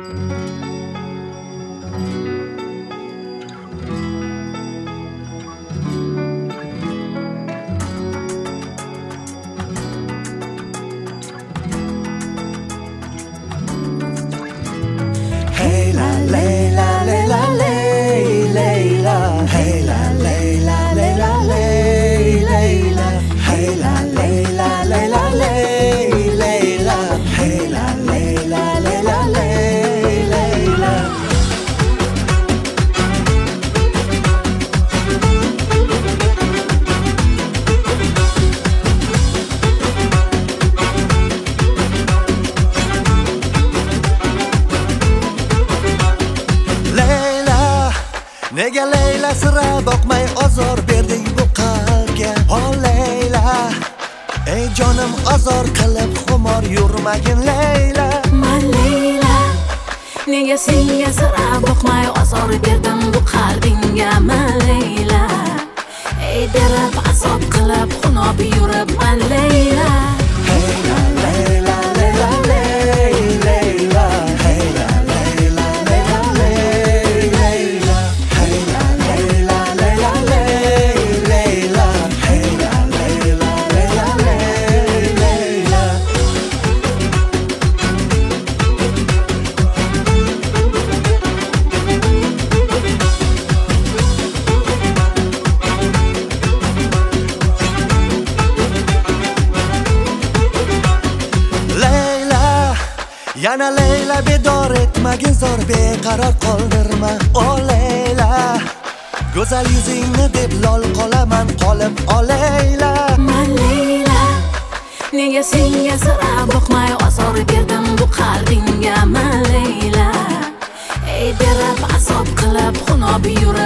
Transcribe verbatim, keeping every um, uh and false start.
Nega Leyla sira boqmay ozor berding bu qalbga? O Leyla, ey jonim azor qilib xumor yurmagin Leyla. Man Leyla, nega senga sira boqmay ozor berdim bu qalbingga? Man Leyla, ey berib azob qilib xunob yuribman Leyla. Leyla, Leyla, Leyla, Leyla, Leyla, Leyla, Leyla, Leyla, Leyla, Leyla, Leyla, Leyla, Leyla, Leyla, Leyla. Yana Leyla bedor etmagin zor beqaror qoldirma. O Leyla, go'zal yuzingni deb lol qolaman qolib o Leyla. Man Leyla, nega senga sira boqmay ozor berdim bu qalbingga? Man Leyla, ey berib azob qilib xunob yurib